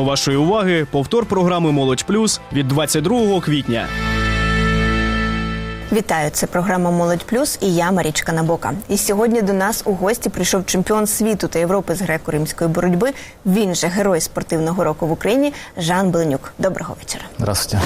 вашої уваги повтор програми «Молодь Плюс» від 22 квітня. Вітаю, це програма «Молодь Плюс» і я, Марічка Набока. І сьогодні до нас у гості прийшов чемпіон світу та Європи з греко-римської боротьби, він же герой спортивного року в Україні Жан Беленюк. Доброго вечора. Здравствуйте.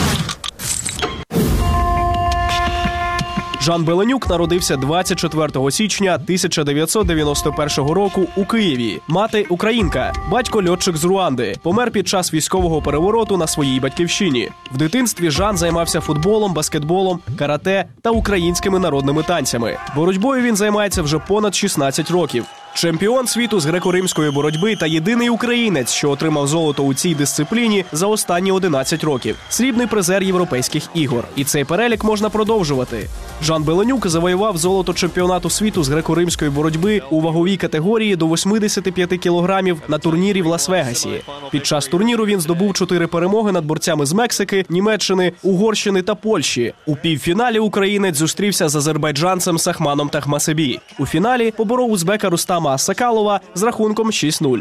Жан Беленюк народився 24 січня 1991 року у Києві. Мати – українка, батько – льотчик з Руанди. Помер під час військового перевороту на своїй батьківщині. В дитинстві Жан займався футболом, баскетболом, карате та українськими народними танцями. Боротьбою він займається вже понад 16 років. Чемпіон світу з греко-римської боротьби та єдиний українець, що отримав золото у цій дисципліні за останні 11 років. Срібний призер Європейських ігор. І цей перелік можна продовжувати. Жан Беленюк завоював золото чемпіонату світу з греко-римської боротьби у ваговій категорії до 85 кілограмів на турнірі в Лас-Вегасі. Під час турніру він здобув 4 перемоги над борцями з Мексики, Німеччини, Угорщини та Польщі. У півфіналі українець зустрівся з азербайджанцем Сахманом Тахмасебі. У фіналі поборов узбека Рустама Асакалова з рахунком 6-0.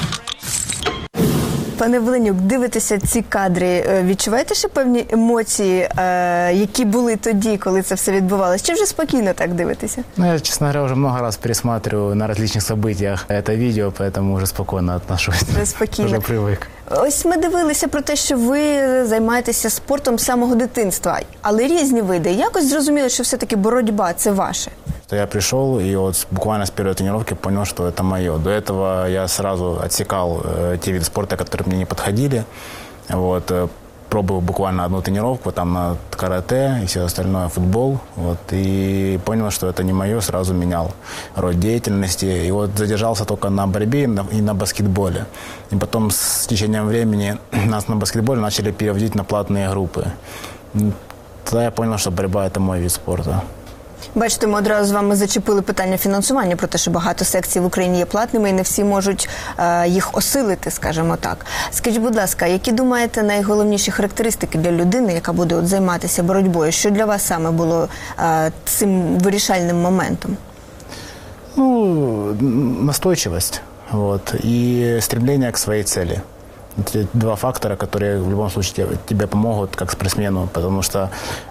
Пане Беленюк, дивитеся ці кадри, відчуваєте ще певні емоції, які були тоді, коли це все відбувалося? Чи вже спокійно так дивитеся? Я, честно говоря, уже много раз пересматриваю на различных событиях это видео, поэтому уже спокойно отношусь. Вже спокійно. Уже привык. Ось ми дивилися про те, що ви займаєтеся спортом з самого дитинства, але різні види. Якось зрозуміли, що все-таки боротьба – це ваше? Я пришел и вот буквально с первой тренировки понял, что это мое. До этого я сразу отсекал те виды спорта, которые мне не подходили. Вот, пробовал буквально одну тренировку, там на карате и все остальное, футбол. Вот, и понял, что это не мое, сразу менял род деятельности. И вот задержался только на борьбе и на баскетболе. И потом с течением времени нас на баскетболе начали переводить на платные группы. Тогда я понял, что борьба – это мой вид спорта. Бачите, ми одразу з вами зачепили питання фінансування, про те, що багато секцій в Україні є платними і не всі можуть їх осилити, скажімо так. Скажіть, будь ласка, які думаєте найголовніші характеристики для людини, яка буде займатися боротьбою? Що для вас саме було цим вирішальним моментом? Ну, настойчивость, вот, и стремление к своей цели. Это два фактора, которые в любом случае тебе помогут как спортсмену, потому что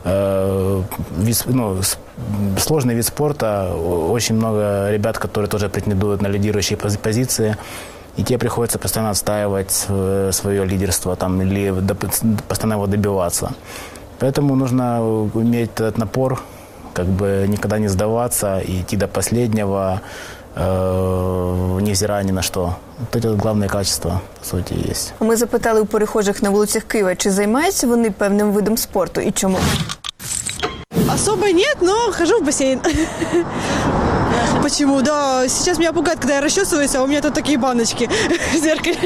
сложный вид спорта, очень много ребят, которые тоже претендуют на лидирующие позиции, и тебе приходится постоянно отстаивать свое лидерство там, или постоянно его добиваться. Поэтому нужно иметь этот напор, как бы никогда не сдаваться и идти до последнего, невзирая ни на что. Вот это главное качество, по сути, есть. Ми запитали у перехожих на вулицях Києва, чи займаються вони певним видом спорту і чому? Особо нет, но хожу в бассейн. Почему? Да, сейчас меня пугает, когда я расчесываюсь, а у меня тут такие баночки в зеркале.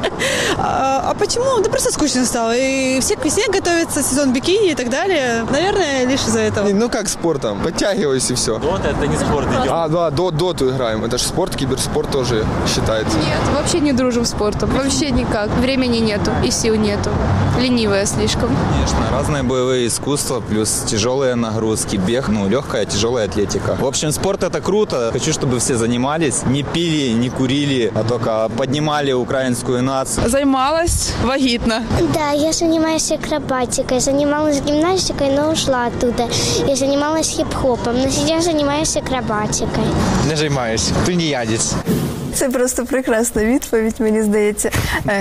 А почему? Да просто скучно стало. И все к весне готовятся, сезон бикини и так далее. Наверное, лишь из-за этого. Ну как спортом? Подтягиваюсь и все. Дота — это не спорт. Да, доту играем. Это же спорт, киберспорт тоже считается. Нет, вообще не дружим с спортом. Вообще никак. Времени нету и сил нету. Ленивая слишком. Конечно, разные боевые искусства, плюс тяжелые нагрузки, бег, легкая, тяжелая атлетика. В общем, спорт — это круто. Хочу, чтобы все занимались, не пили, не курили, а только поднимали украинскую нацию. Займалась вагітна. Да, я занимаюсь акробатикой, занималась гимнастикой, но ушла оттуда. Я занималась хип-хопом, но сейчас занимаюсь акробатикой. Не займаюсь, тунеядець. Це просто прекрасна відповідь, мені здається.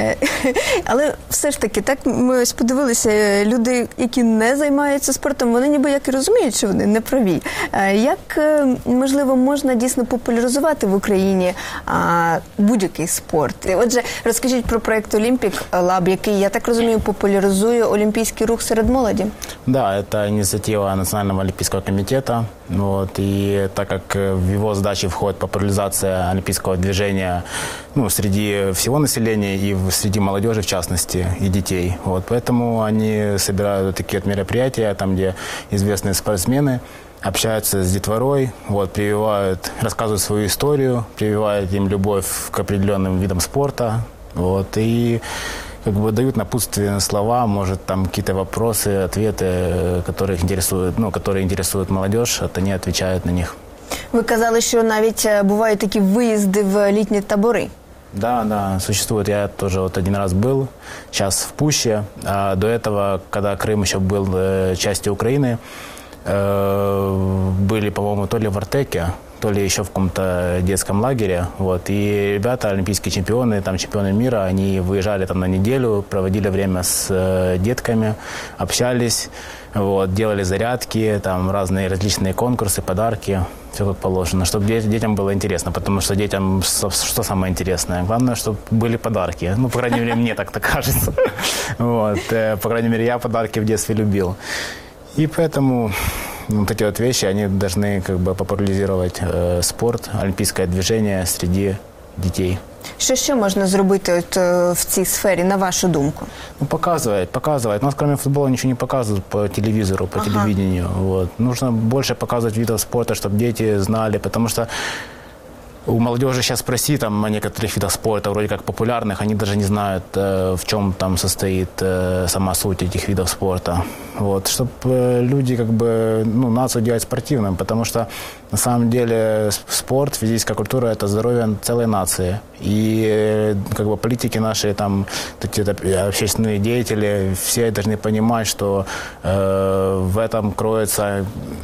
Але все ж таки, так ми ось подивилися, люди, які не займаються спортом, вони ніби як і розуміють, що вони не праві. Як, можливо, можна дійсно популяризувати в Україні будь-який спорт? Отже, розкажіть про проєкт «Олімпік Лаб», який, я так розумію, популяризує олімпійський рух серед молоді. Да, это инициатива Национального олимпийского комитета. Вот, и так как в его задачи входит популяризация олимпийского движения среди всего населения и среди молодежи, в частности, и детей. Вот, поэтому они собирают такие мероприятия, там, где известные спортсмены общаются с детворой, прививают, рассказывают свою историю, прививают им любовь к определенным видам спорта. Вот, и дают напутственные слова, может, там какие-то вопросы, ответы, которые интересуют молодежь, они отвечают на них. Ви казали, що навіть бувають такі виїзди в літні табори. Да, существует. Я тоже вот один раз был, сейчас в Пуще. А до этого, когда Крым еще был частью Украины, были, по-моему, то ли в Артеке, то ли еще в каком-то детском лагере. Вот. И ребята, олимпийские чемпионы, там чемпионы мира, они выезжали там на неделю, проводили время с детками, общались, вот, делали зарядки, там разные различные конкурсы, подарки. Все как положено, чтобы детям было интересно, потому что детям что самое интересное? Главное, чтобы были подарки. Ну, по крайней мере, мне так-то кажется. Вот. По крайней мере, я подарки в детстве любил. И поэтому вот эти вот вещи, они должны как бы популяризировать спорт, олимпийское движение среди детей. Що ще можна зробити от, в цій сфері, на вашу думку? Ну, показывать. У нас кроме футбола ничего не показывают по телевизору, по телевидению. Вот. Нужно больше показывать видов спорта, чтобы дети знали, потому что у молодежи сейчас спроси там о некоторых видах спорта, вроде как популярных, они даже не знают, в чем там состоит сама суть этих видов спорта. Вот. Чтобы люди как бы, ну, нацию делать спортивным, потому что на самом деле спорт, физическая культура – это здоровье целой нации. И как бы политики наши, там, общественные деятели, все должны понимать, что в этом кроется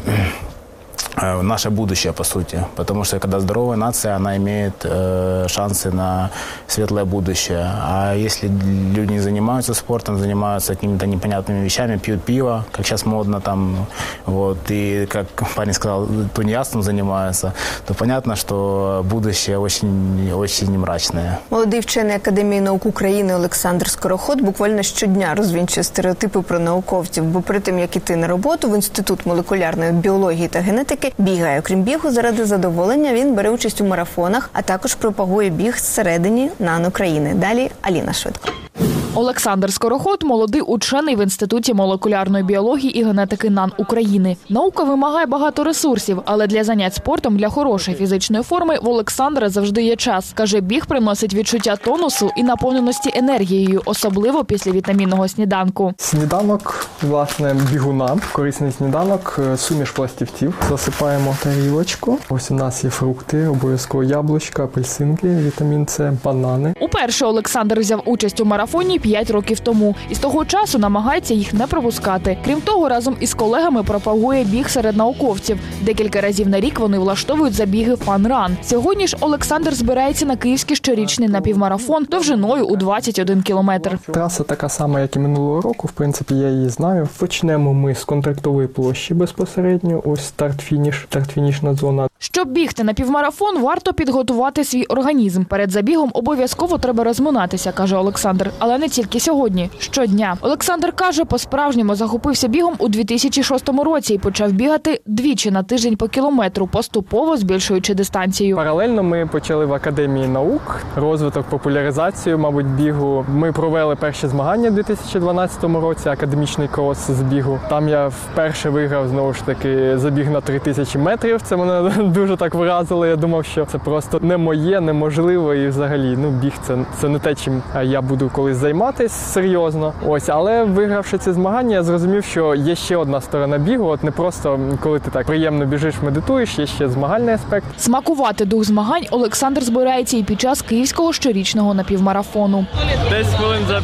наше будущее, по сути. Потому что когда здоровая нация, она имеет шансы на светлое будущее. А если люди не занимаются спортом, занимаются какими-то непонятными вещами, пьют пиво, как сейчас модно там, вот, и как парень сказал, тунеядством занимаются, то понятно, что будущее очень мрачное. Молодий вчений Академії наук України Олександр Скороход буквально щодня розвінчує стереотипи про науковців, бо перед тим, як іти на роботу в Інститут молекулярної біології та генетики, бігає. Окрім бігу, заради задоволення він бере участь у марафонах, а також пропагує біг зсередині НАН України. Далі Аліна Швидко. Олександр Скороход – молодий учений в Інституті молекулярної біології і генетики НАН України. Наука вимагає багато ресурсів, але для занять спортом, для хорошої фізичної форми в Олександра завжди є час. Каже, біг приносить відчуття тонусу і наповненості енергією, особливо після вітамінного сніданку. Сніданок, власне, бігуна, корисний сніданок, суміш пластівців. Засипаємо тарілочку. Ось у нас є фрукти, обов'язково яблучка, апельсинки, вітамін С, банани. Уперше Олександр взяв участь у марафоні 5 років тому. І з того часу намагається їх не пропускати. Крім того, разом із колегами пропагує біг серед науковців. Декілька разів на рік вони влаштовують забіги фан-ран. Сьогодні ж Олександр збирається на київський щорічний напівмарафон довжиною у 21 кілометр. Траса така сама, як і минулого року. В принципі, я її знаю. Почнемо ми з контрактової площі безпосередньо. Ось старт-фінішна зона. Щоб бігти на півмарафон, варто підготувати свій організм. Перед забігом обов'язково треба розминатися, каже Олександр. Але не тільки сьогодні, щодня. Олександр каже, по-справжньому захопився бігом у 2006 році і почав бігати двічі на тиждень по кілометру, поступово збільшуючи дистанцію. Паралельно ми почали в Академії наук розвиток, популяризацію, мабуть, бігу. Ми провели перші змагання в 2012 році, академічний крос з бігу. Там я вперше виграв, знову ж таки, забіг на 3000 метрів. Це мене дуже так вразило. Я думав, що це просто не моє, неможливо і взагалі, біг це не те, чим я буду колись займатися серйозно. Ось, але вигравши ці змагання, я зрозумів, що є ще одна сторона бігу. От не просто, коли ти так приємно біжиш, медитуєш, є ще змагальний аспект. Смакувати дух змагань Олександр збирається і під час київського щорічного напівмарафону. Десь хвилин за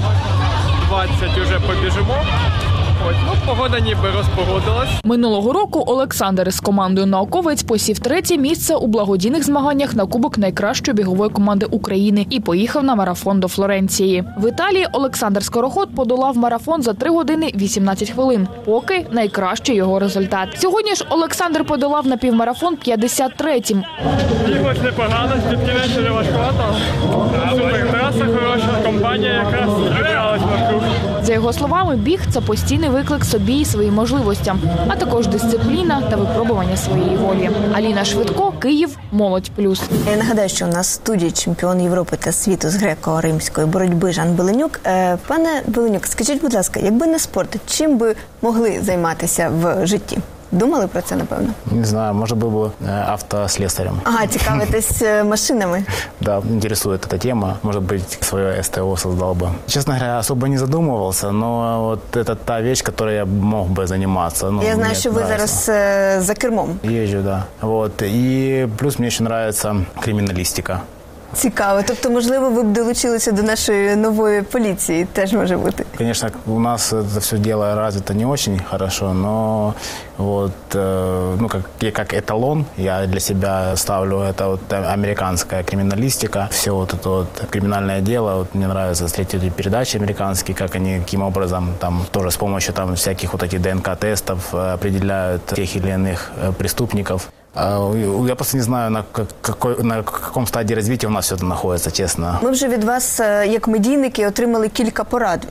20 вже побіжимо. Погода ніби розпогодилась. Минулого року Олександр із командою «Науковець» посів 3-є місце у благодійних змаганнях на Кубок найкращої бігової команди України і поїхав на марафон до Флоренції. В Італії Олександр Скороход подолав марафон за 3 години 18 хвилин. Поки найкращий його результат. Сьогодні ж Олександр подолав напівмарафон 53-м. Біглось непогано, підкінець не важкувато. Супер траса хороша, компанія якраз зібралась вокруг. За його словами, біг – це постійний виклик собі і своїм можливостям, а також дисципліна та випробування своєї волі. Аліна Швидко, Київ, Молодь Плюс. Я нагадаю, що у нас в студії чемпіон Європи та світу з греко-римської боротьби Жан Беленюк. Пане Беленюк, скажіть, будь ласка, якби не спорт, чим би могли займатися в житті? Думали про це, напевно? Не знаю, может, был бы автослесарем. Ага, цікавитесь машинами? Да, интересует эта тема. Может быть, свое СТО создал бы. Честно говоря, особо не задумывался, но вот это та вещь, которой я мог бы заниматься. Я знаю, что вы зараз за кермом. Езжу, да. Вот. И плюс мне еще нравится криминалистика. Цікаво. Тобто, можливо, ви б долучилися до нашої нової поліції, теж може бути. Конечно, у нас это все дело развито не очень хорошо, но вот, ну, как эталон я для себя ставлю, это вот американская криминалистика, все вот это вот криминальное дело, вот мне нравится смотреть эти передачи американские, как они, каким образом, там, тоже с помощью там всяких вот этих ДНК-тестов определяют тех или иных преступников. Я просто не знаю, на каком стадії розвитку у нас все це знаходиться, чесно. Ми вже від вас, як медійники, отримали кілька порад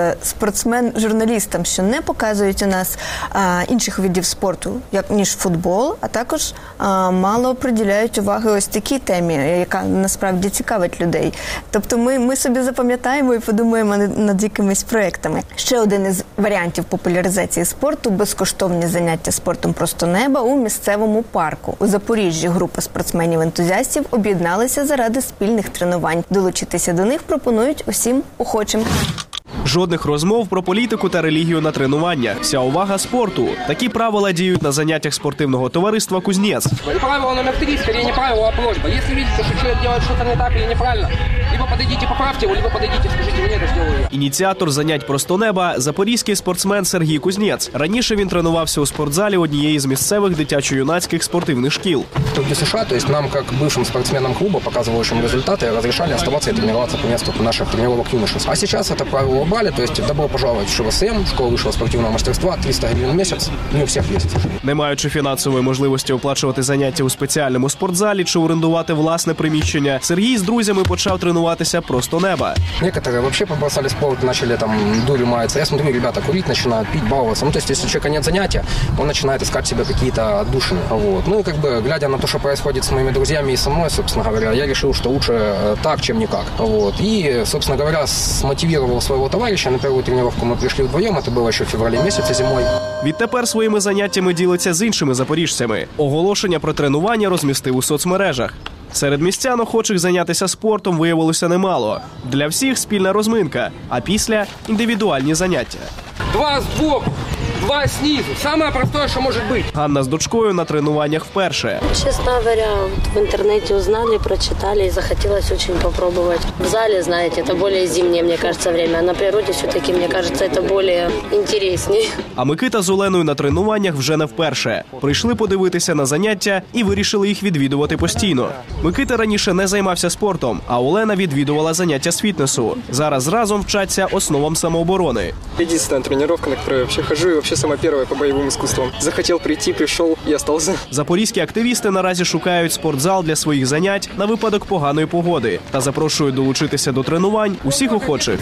спортсмен-журналістам, що не показують у нас інших видів спорту, ніж футбол, а також мало приділяють уваги ось такій темі, яка насправді цікавить людей. Тобто ми собі запам'ятаємо і подумаємо над якимись проєктами. Ще один із варіантів популяризації спорту – безкоштовні заняття спортом просто неба у місцевому парку. У Запоріжжі група спортсменів-ентузіастів об'єдналися заради спільних тренувань. Долучитися до них пропонують усім охочим. Жодних розмов про політику та релігію на тренуваннях. Вся увага спорту. Такі правила діють на заняттях спортивного товариства «Кузнець». Правило номер 3, скорее не правило, а просьба. Если видите, что человек делает что-то не так или неправильно, либо подойдите, поправьте его, либо подойдите, скажите, мне это сделаю я. Ініціатор занять просто неба – запорізький спортсмен Сергій Кузнець. Раніше він тренувався у спортзалі однієї з місцевих дитячо-юнацьких спортивних шкіл. В США, то есть нам, как бывшим спортсменам клуба, показывающим результаты, разрешали оставаться и тренироваться по месту наших тренировок юношеств. А сейчас это правило убрали, то есть добро пожаловать в ШВСМ, школа высшего спортивного мастерства, 300 гривен в месяц, не у всех есть. Не маючи фінансової можливості оплачувати заняття у спеціальному спортзалі чи орендувати власне приміщення, Сергій з друзями почав тренуватися просто неба. Некоторые вообще побросали спорт, начали там дурью маяться. Я смотрю, ребята курить начинают, пить, баловаться. Ну, то есть, если у человека нет занятия, он начинает искать себе какие-то отдушины. Вот. Ну, и как бы, глядя на то, что происходит с моими друзьями и со мной, собственно говоря, я решил, что лучше так, чем никак. Вот. И, собственно говоря, смотивировал своего товарища. На первую тренировку мы пришли вдвоем, это было еще в феврале месяце зимой. Відтепер своїми заняттями ділиться з іншими запоріжцями. Оголошення про тренування розмістив у соцмережах. Серед містян, охочих зайнятися спортом, виявилося немало. Для всіх спільна розминка, а після – індивідуальні заняття. 2 сбоку, 2 снизу. Самое простое, что может быть. Ганна з дочкою на тренуваннях вперше. Честно говоря, в интернете узнали, прочитали и захотелось очень попробовать. В зале, знаете, это более зимнее, мне кажется, время. А на природе все-таки, мне кажется, это более интереснее. А Микита з Оленою на тренуваннях вже не вперше. Прийшли подивитися на заняття і вирішили їх відвідувати постійно. Микита раніше не займався спортом, а Олена відвідувала заняття з фітнесу. Зараз разом вчаться основам самооборони. Единственная тренировка, на которую я вообще хожу, и вообще самая первая по боевым искусствам. Захотел прийти, пришел и остался. Запорізькі активісти наразі шукають спортзал для своїх занять на випадок поганої погоди та запрошують долучитися до тренувань усіх охочих.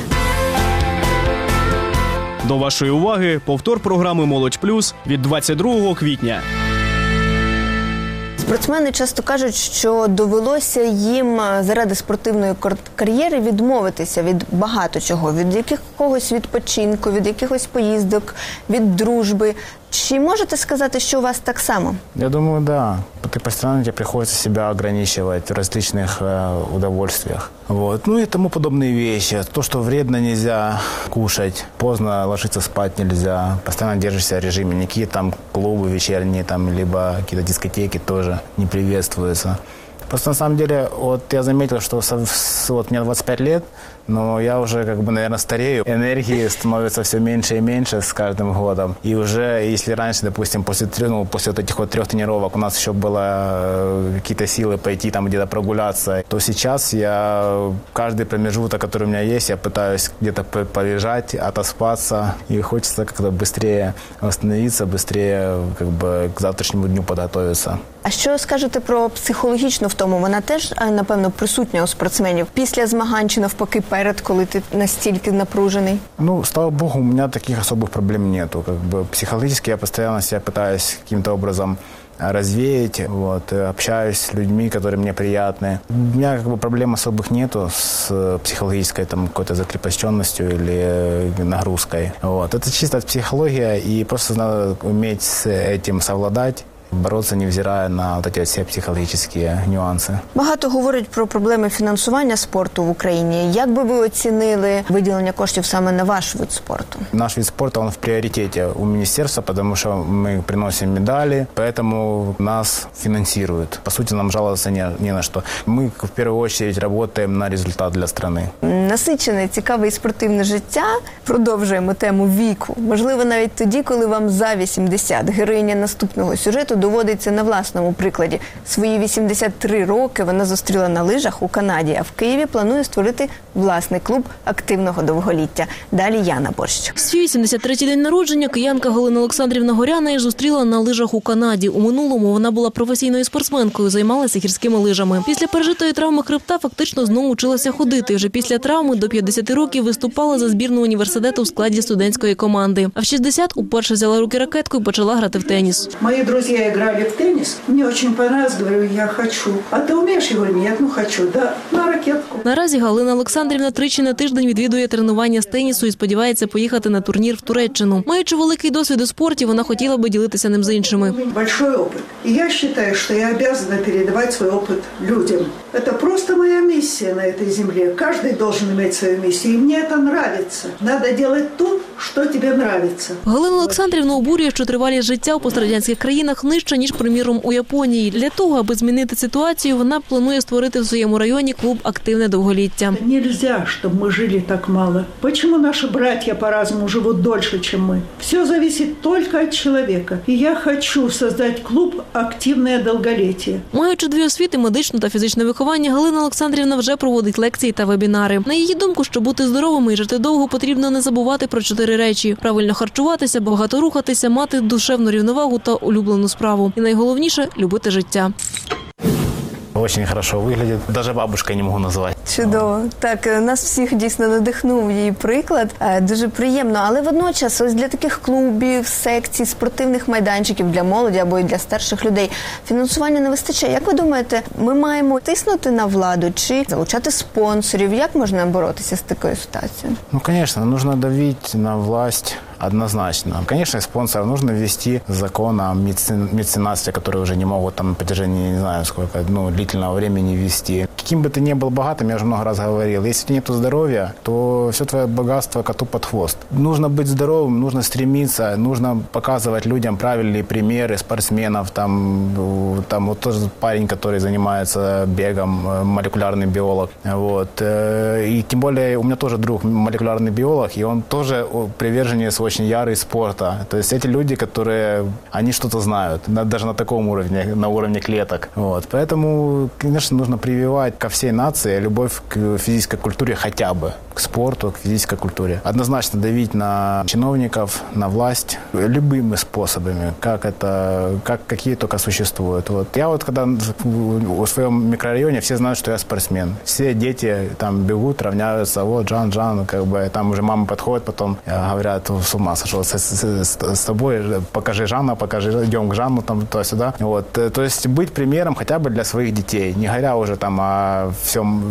До вашої уваги повтор програми «Молодь Плюс» від 22 квітня. Спортсмени часто кажуть, що довелося їм заради спортивної кар'єри відмовитися від багато чого, від якогось відпочинку, від якихось поїздок, від дружби. Чи можете сказати, що у вас так само? Я думаю, да. Ты постоянно тебе приходится себя ограничивать в различных удовольствиях. Вот. Ну и тому подобные вещи. То, что вредно нельзя кушать, поздно ложиться спать нельзя, постоянно держишься в режиме. Никакие там клубы вечерние, там, либо какие-то дискотеки тоже не приветствуются. Просто на самом деле, вот я заметил, что вот мне 25 лет, но я уже, как бы, наверное, старею. Энергии становится все меньше и меньше с каждым годом. И уже, если раньше, допустим, после вот этих вот 3 тренировок у нас еще было какие-то силы пойти там где-то прогуляться, то сейчас я каждый промежуток, который у меня есть, я пытаюсь где-то полежать, отоспаться. И хочется как-то быстрее восстановиться, быстрее, как бы, к завтрашнему дню подготовиться. А що скажете про психологічну втому? Вона теж, напевно, присутня у спортсменів після змагань чи навпаки перед, коли ти настільки напружений? Ну, слава богу, у меня таких особых проблем нету. Как бы психологически я постоянно себя пытаюсь каким-то образом развеять, вот, общаюсь с людьми, которые мне приятны. У меня, как бы, проблем особых нету с психологической там какой-то закрепощенностью или нагрузкой. Вот. Это чисто психология, и просто надо уметь с этим совладать бороться, невзирая на вот эти все психологические нюансы. Багато говорять про проблеми фінансування спорту в Україні. Як би ви оцінили виділення коштів саме на ваш вид спорту? Наш вид спорта, он в приоритете у министерства, потому что мы приносим медали, поэтому нас финансируют. По сути, нам жаловаться не на что. Мы в первую очередь работаем на результат для страны. Насичене, цікаве і спортивне життя. Продовжуємо тему віку. Можливо, навіть тоді, коли вам за 80. Героїня наступного сюжету доводиться на власному прикладі. Свої 83 роки вона зустріла на лижах у Канаді, а в Києві планує створити власний клуб активного довголіття. Далі Яна Борщ. Свій 83-й день народження киянка Галина Олександрівна Горяна зустріла на лижах у Канаді. У минулому вона була професійною спортсменкою, займалася гірськими лижами. Після пережитої травми хребта фактично знову вчилася ходити. Вже після травми до 50 років виступала за збірну університету в складі студентської команди. А в 60 уперше взяла руки ракетку і почала грати в теніс. Мої друзі грали в теніс. Мені дуже понравилось, говорю, я хочу. А ти вмієш? Я говорю, ні, ну хочу, да, на ракетку. Наразі Галина Олександрівна тричі на тиждень відвідує тренування з тенісу і сподівається поїхати на турнір в Туреччину. Маючи великий досвід у спорті, вона хотіла би ділитися ним з іншими. Большой опыт. И я считаю, что я обязана передавать свой опыт людям. Это просто моя миссия на этой земле. Каждый должен иметь свою миссию. И мне это нравится. Надо делать то, що тобі нравиться. Галина Олександрівна обурює, що тривалість життя у пострадянських країнах нижча, ніж, приміром, у Японії. Для того, аби змінити ситуацію, вона планує створити в своєму районі клуб «Активне довголіття». Нельзя, щоб ми жили так мало. Чому наші братья по-разному живуть дольше, ніж ми? Все залежить тільки від чоловіка. І я хочу створити клуб «Активне довголіття». Маючи дві освіти, медичну та фізичне виховання, Галина Олександрівна вже проводить лекції та вебінари. На її думку, щоб бути здоровими і жити довго, потрібно не забувати про 4 речі: правильно харчуватися, багато рухатися, мати душевну рівновагу та улюблену справу. І найголовніше – любити життя. Очень хорошо выглядит. Даже бабушкой не могу назвать. Чудово. Так, нас всіх дійсно надихнув її приклад. Дуже приємно. Але водночас, ось для таких клубів, секцій, спортивних майданчиків для молоді або і для старших людей фінансування не вистачає. Як ви думаєте, ми маємо тиснути на владу чи залучати спонсорів? Як можна боротися з такою ситуацією? Ну, конечно, нужно давить на власть. Однозначно. Конечно, спонсоров нужно ввести закон о меценатстве, который уже не могут там на протяжении, не знаю, сколько, длительного времени ввести. Каким бы ты ни был богатым, я уже много раз говорил, если у тебя нет здоровья, то все твое богатство коту под хвост. Нужно быть здоровым, нужно стремиться, нужно показывать людям правильные примеры спортсменов. Там вот тоже парень, который занимается бегом, молекулярный биолог. Вот. И тем более у меня тоже друг молекулярный биолог, и он тоже приверженец очень ярый спорта. То есть эти люди, которые, они что-то знают, даже на таком уровне, на уровне клеток. Вот. Поэтому, конечно, нужно прививать ко всей нации любовь к физической культуре хотя бы, к спорту, к физической культуре. Однозначно давить на чиновников, на власть любыми способами, какие только существуют. Вот. Я вот когда в своем микрорайоне, все знают, что я спортсмен. Все дети там бегут, равняются, вот Жан, там уже мамы подходят, потом говорят, с ума сошел с тобой, покажи Жанна, идем к Жанну, там, туда-сюда. Вот. То есть быть примером хотя бы для своих детей, не говоря уже там о всем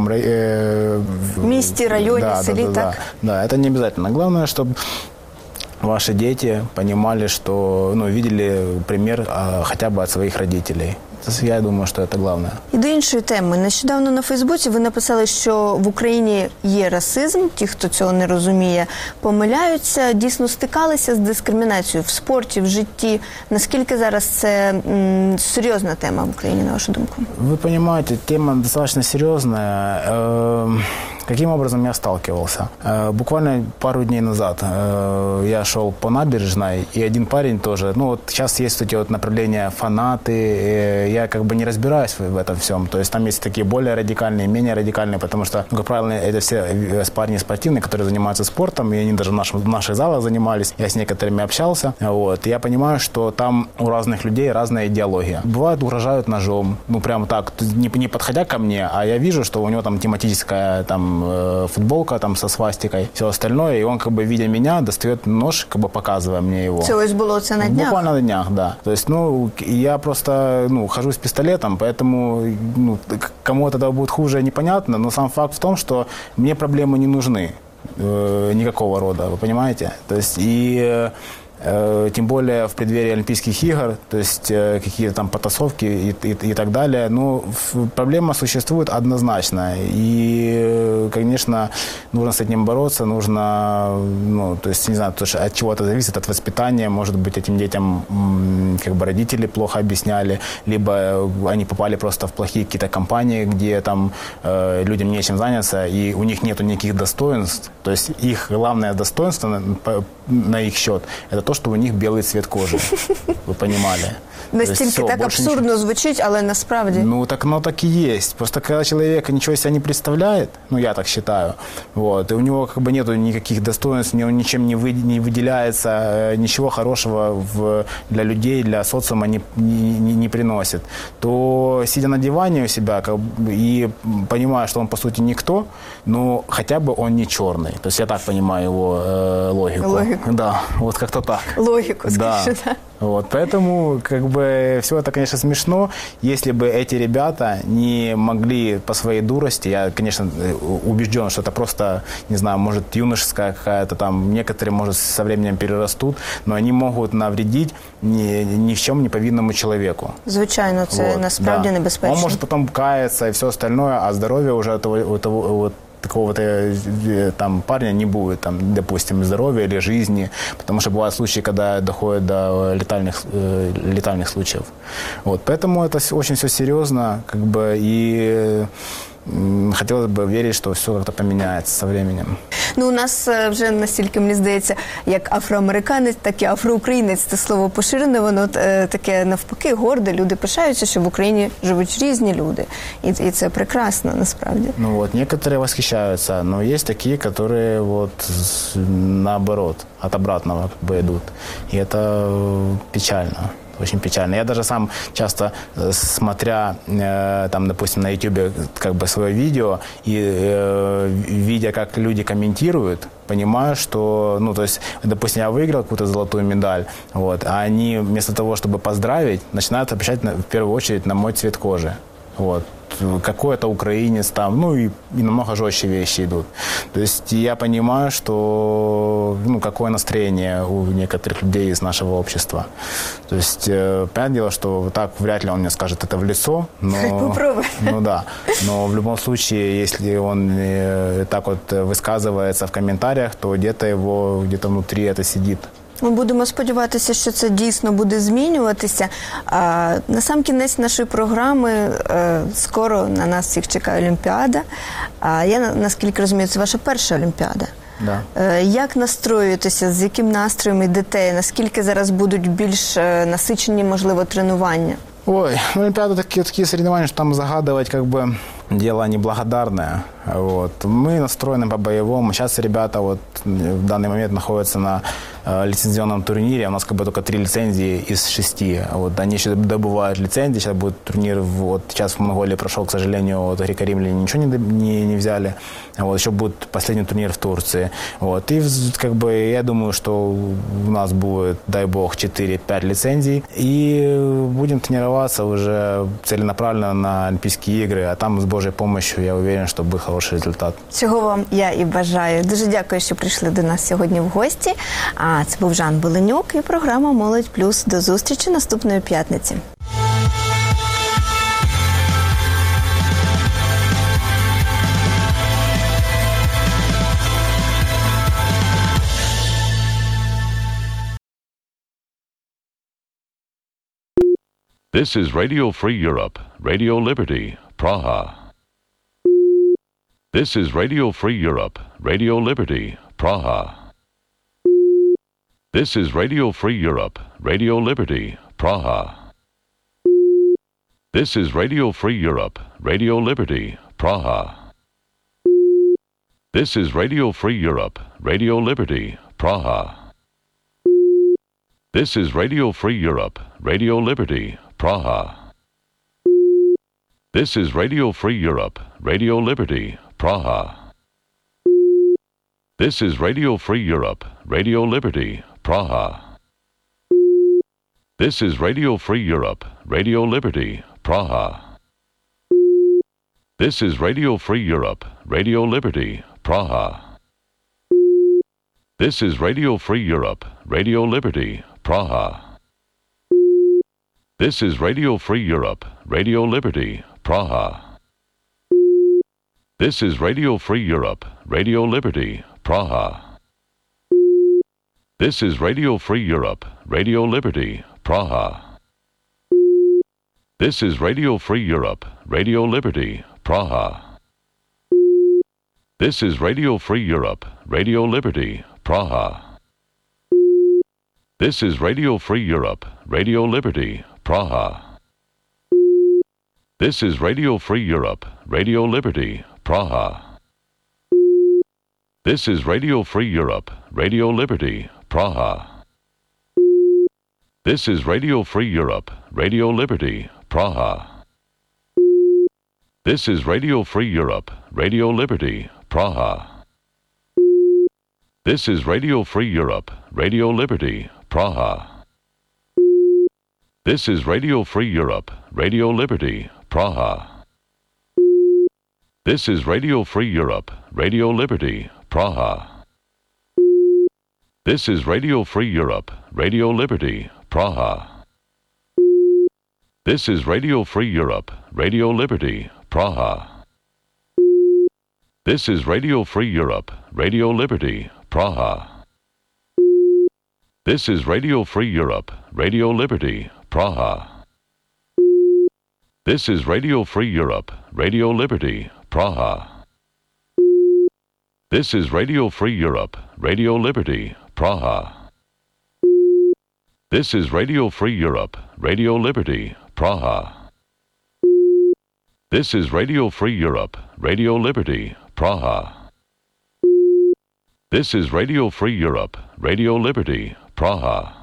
месте, районе, селе, так? Да, это не обязательно. Главное, чтобы ваши дети понимали, что, видели пример хотя бы от своих родителей. Я думаю, що це головне. І до іншої теми. Нещодавно на Фейсбуці ви написали, що в Україні є расизм. Ті, хто цього не розуміє, помиляються. Дійсно стикалися з дискримінацією в спорті, в житті. Наскільки зараз це серйозна тема в Україні, на вашу думку? Ви розумієте, тема достатньо серйозна. Каким образом я сталкивался? Буквально пару дней назад я шел по набережной, и один парень тоже, сейчас есть эти направления фанаты, я не разбираюсь в этом всем, то есть там есть такие более радикальные, менее радикальные, потому что, как правило, это все парни спортивные, которые занимаются спортом, и они даже в наших залах занимались, я с некоторыми общался, вот, и я понимаю, что там у разных людей разная идеология. Бывает, угрожают ножом, прямо так, не подходя ко мне, а я вижу, что у него там тематическая футболка со свастикой, все остальное, и он, видя меня, достает нож, показывая мне его. Це ось було це на днях? Буквально на днях, да. То есть, я просто, хожу с пистолетом, поэтому, кому от этого будет хуже, непонятно, но сам факт в том, что мне проблемы не нужны никакого рода, вы понимаете? То есть, и тем более в преддверии Олимпийских игр, то есть какие-то там потасовки и так далее. Ну, проблема существует однозначно. И, конечно, нужно с этим бороться, нужно, ну, то есть, не знаю, от чего это зависит, от воспитания. Может быть, этим детям как бы родители плохо объясняли, либо они попали просто в плохие какие-то компании, где там людям нечем заняться, и у них нету никаких достоинств. То есть их главное достоинство на их счет – это то, что у них белый цвет кожи. Ви понимали? Настільки так абсурдно звучить, але насправді. Ну, так оно так и есть. Просто когда человек ничего себя не представляет, ну, я так считаю, вот, и у него как бы нету никаких достоинств, он ничем не выделяется, ничего хорошего для людей, для социума не приносит, то, сидя на диване у себя и понимая, что он, по сути, никто, ну, хотя бы он не черный. То есть я так понимаю его логику. Да, вот как-то так. Логику, скажи, да. Вот, поэтому, как бы, все это, конечно, смешно. Если бы эти ребята не могли по своей дурости, я, конечно, убежден, что это просто, не знаю, может, юношеская какая-то там, некоторые, может, со временем перерастут, но они могут навредить ни в чем не повинному человеку. Звичайно, це вот, насправді небезпечно. Он может потом каяться и все остальное, а здоровье уже этого такого-то там парня не будет, там, допустим, здоровья или жизни, потому что бывают случаи, когда доходит до летальных случаев. Вот, поэтому это очень все серьезно, как бы, и хотілося б вірити, що все як-то поміняється з часом. Ну, у нас вже настільки, мені здається, як афроамериканець, так і афроукраїнець, це слово поширене, воно таке навпаки горде. Люди пишаються, що в Україні живуть різні люди. І це прекрасно, насправді. Ну вот, некоторые восхищаются, но есть такие, которые вот наоборот, от обратного как бы идут. И это печально. Очень печально. Я даже сам часто, смотря, там, допустим, на YouTube как бы свое видео и видя, как люди комментируют, понимаю, что, ну, то есть, допустим, я выиграл какую-то золотую медаль, вот, а они вместо того, чтобы поздравить, начинают обращать в первую очередь на мой цвет кожи. Вот. Какой это украинец там, ну и намного жестче вещи идут. То есть я понимаю, что, ну, какое настроение у некоторых людей из нашего общества. То есть, понятное дело, что так вряд ли он мне скажет это в лицо, но, ну да, но в любом случае, если он так вот высказывается в комментариях, то где-то внутри это сидит. Ми будемо сподіватися, що це дійсно буде змінюватися. На сам кінець нашої програми скоро на нас всіх чекає Олімпіада. Я, наскільки розумію, це ваша перша Олімпіада. Да. Як настроюєтеся, з яким настроєм йдете? Наскільки зараз будуть більш насичені, можливо, тренування? Ой, ну, Олимпиада такие соревнования, что там загадывать как бы дело неблагодарное. Вот. Мы настроены по-боевому. Сейчас ребята вот в данный момент находятся на лицензионном турнире. У нас как бы только 3 лицензии из 6. Вот. Они еще добывают лицензии. Сейчас будет турнир. Вот. Сейчас в Монголии прошел, к сожалению, вот, греко-римляне ничего не взяли. Вот. Еще будет последний турнир в Турции. Вот. И как бы я думаю, что у нас будет, дай бог, 4-5 лицензий. И будем тренироваться уже целенаправленно на Олимпийские игры. А там с Божьей помощью, я уверен, что будет хороший результат. Цього вам я і бажаю. Дуже дякую, що прийшли до нас сьогодні в гості. А це був Жан Беленюк і програма «Молодь Плюс». До зустрічі наступної п'ятниці. This is Radio Free Europe, Radio Liberty, Praha. This is Radio Free Europe, Radio Liberty, Praha. This is Radio Free Europe, Radio Liberty, Praha. This is Radio Free Europe, Radio Liberty, Praha. This is Radio Free Europe, Radio Liberty, Praha. This is Radio Free Europe, Radio Liberty, Praha. This is Radio Free Europe, Radio Liberty, Praha. This is Radio Free Europe, Radio Liberty, Praha. This is Radio Free Europe, Radio Liberty, Praha. This is Radio Free Europe, Radio Liberty, Praha. This is Radio Free Europe, Radio Liberty, Praha. This is Radio Free Europe, Radio Liberty, Praha. This is Radio Free Europe, Radio Liberty, Praha. This is Radio Free Europe, Radio Liberty, Praha. This is Radio Free Europe, Radio Liberty, Praha. This is Radio Free Europe, Radio Liberty, Praha. This is Radio Free Europe, Radio Liberty, Praha. This is Radio Free Europe, Radio Liberty, Praha. This is Radio Free Europe, Radio Liberty, Praha. This is Radio Free Europe, Radio Liberty, Praha. This is Radio Free Europe, Radio Liberty, Praha. This is Radio Free Europe, Radio Liberty, Praha. This is Radio Free Europe, Radio Liberty, Praha. This is Radio Free Europe, Radio Liberty, Praha. This is Radio Free Europe, Radio Liberty, Praha. This is Radio Free Europe, Radio Liberty, Praha. This is Radio Free Europe, Radio Liberty, Praha. This is Radio Free Europe, Radio Liberty, Praha. This is Radio Free Europe, Radio Liberty, Praha. This is Radio Free Europe, Radio Liberty, Praha. This is Radio Free Europe, Radio Liberty, Praha. This is Radio Free Europe, Radio Liberty, Praha. This is Radio Free Europe, Radio Liberty, Praha.